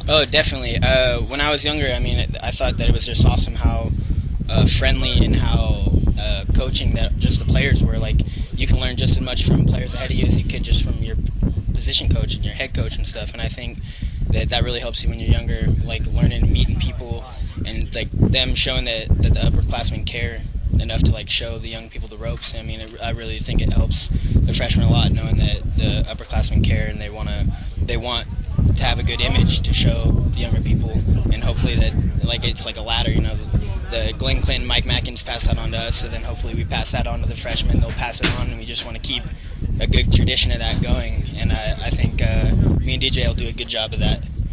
Oh, definitely. When I was younger, I mean, I thought that it was just awesome how friendly and how coaching that just the players were. Like, you can learn just as much from players ahead of you as you could just from your position coach and your head coach and stuff. And I think that really helps you when you're younger, like learning and meeting people and like them showing that the upperclassmen care enough to like show the young people the ropes. I mean, I really think it helps the freshmen a lot knowing that the upperclassmen care and they want to have a good image to show the younger people, and hopefully that like it's like a ladder, you know. The Glenn Clinton, Mike Mackins pass that on to us, so then hopefully we pass that on to the freshmen. They'll pass it on, and we just want to keep a good tradition of that going. And I think me and DJ will do a good job of that.